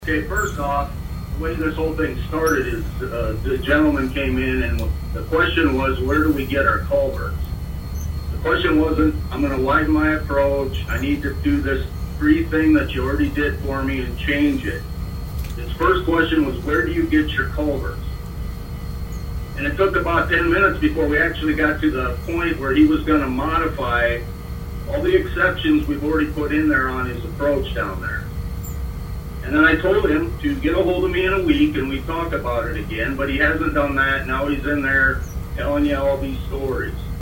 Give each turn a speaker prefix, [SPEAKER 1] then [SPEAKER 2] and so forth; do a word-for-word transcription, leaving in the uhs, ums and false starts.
[SPEAKER 1] Okay, first off, the way this whole thing started is uh, the gentleman came in and the question was, where do we get our culverts? The question wasn't, I'm going to widen my approach, I need to do this free thing that you already did for me and change it. His first question was, where do you get your culverts? And it took about ten minutes before we actually got to the point where he was going to modify all the exceptions we've already put in there on his approach down there. And then I told him to get a hold of me in a week and we talk about it again, but he hasn't done that. Now he's in there telling you all these stories.